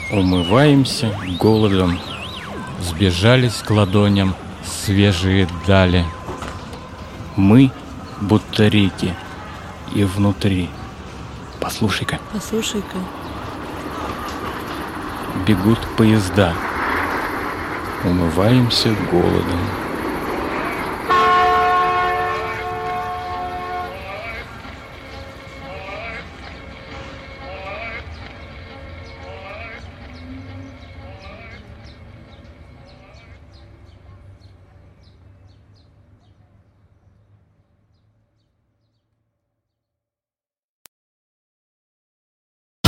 Умываемся голодом, сбежались к ладоням свежие дали. Мы будто реки, и внутри. Послушай-ка. Послушай-ка. Бегут поезда. Умываемся голодом.